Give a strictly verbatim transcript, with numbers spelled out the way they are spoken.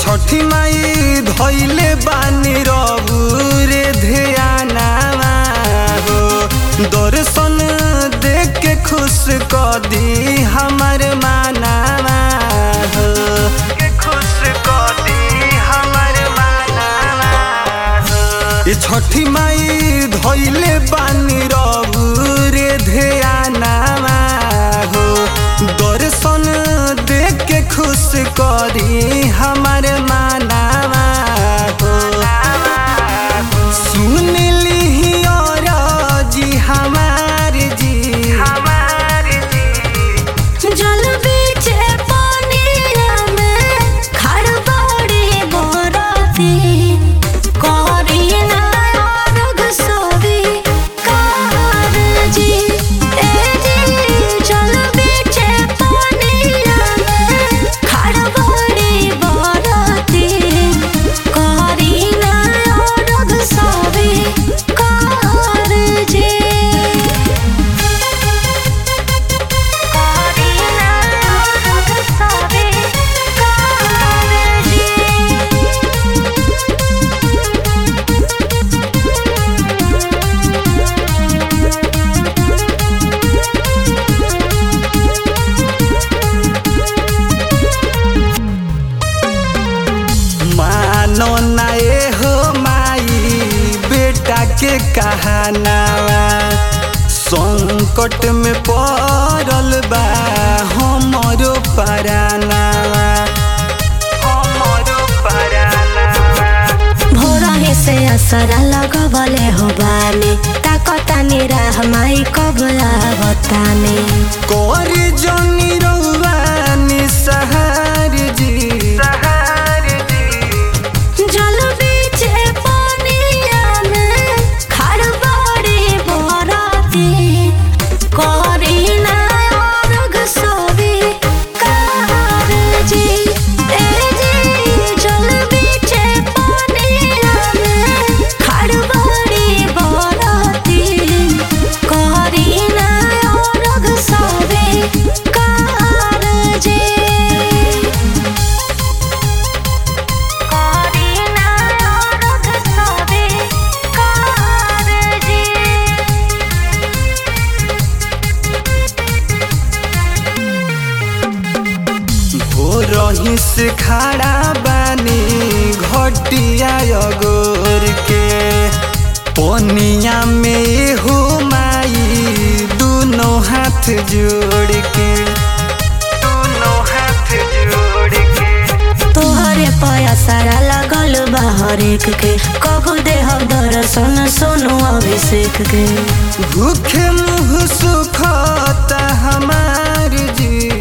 छठी माई धइले बानी रबू रे ध्यानावा हो। दर्शन देख के खुश कर दी हमर मानावा हो, खुश कर दी हमर मानावा हो। छठी माई धइले बानी रबू रे ध्यानावा हो। दर्शन देख के खुश करी हमर मानावा हो। सुन ली और जी हमार जी हमार जी जल बीचे पानिया में खड़ बड़ी बरती करी ना अर्घ सोवी कार जी। ए जी जल बीचे पानिया में खड़ बड़ी बरती करी ना अर्घ सोवी कार जी। मानो ना ए हो माई बेटा के कहानावा। संकट में पड़ल बा हमरो परानावा, हमरो परानावा। भोरही से असरा लगवले हो बानी ताकतानी राह माई कब आवतानी। कोर जनी रउआ निसहार जी सहार जी। जल बीचे पानिया में खड़ बड़ी बरती करी ना अर्घ सोवी कार जी। ए जी जल बीचे पानिया में खड़ बड़ी बरती करी ना अर्घ सोवी कार जी। रही से खड़ा बानी घटिया अगोर के। पनिया में हो माई दोनों हाथ जोड़ के, दोनों हाथ जोड़ के। तोहरे पयासारा लगल बा हरेक के कबू देह दर्शन सोनू अभिषेक के। भूखे मुँह सुखता हमार जी